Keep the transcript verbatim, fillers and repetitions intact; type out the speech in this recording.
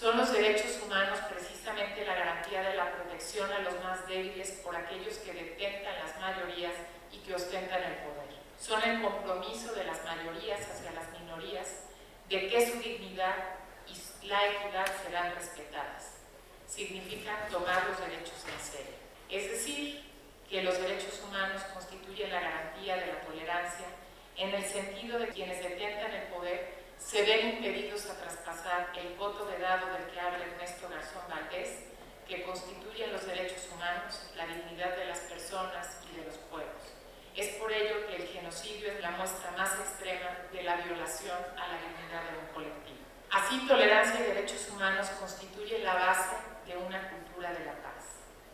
Son los derechos humanos precisamente la garantía de la protección a los más débiles por aquellos que detentan las mayorías y que ostentan el poder. Son el compromiso de las mayorías hacia las minorías de que su dignidad y la equidad serán respetadas. Significan tomar los derechos en serio. Es decir, que los derechos humanos constituyen la garantía de la tolerancia en el sentido de que quienes detentan el poder se ven impedidos a traspasar el voto de dado del que habla Ernesto Garzón Valdés, que constituyen los derechos humanos, la dignidad de las personas y de los pueblos. Es por ello que el genocidio es la muestra más extrema de la violación a la dignidad de un colectivo. Así, tolerancia y derechos humanos constituyen la base de una cultura de la paz.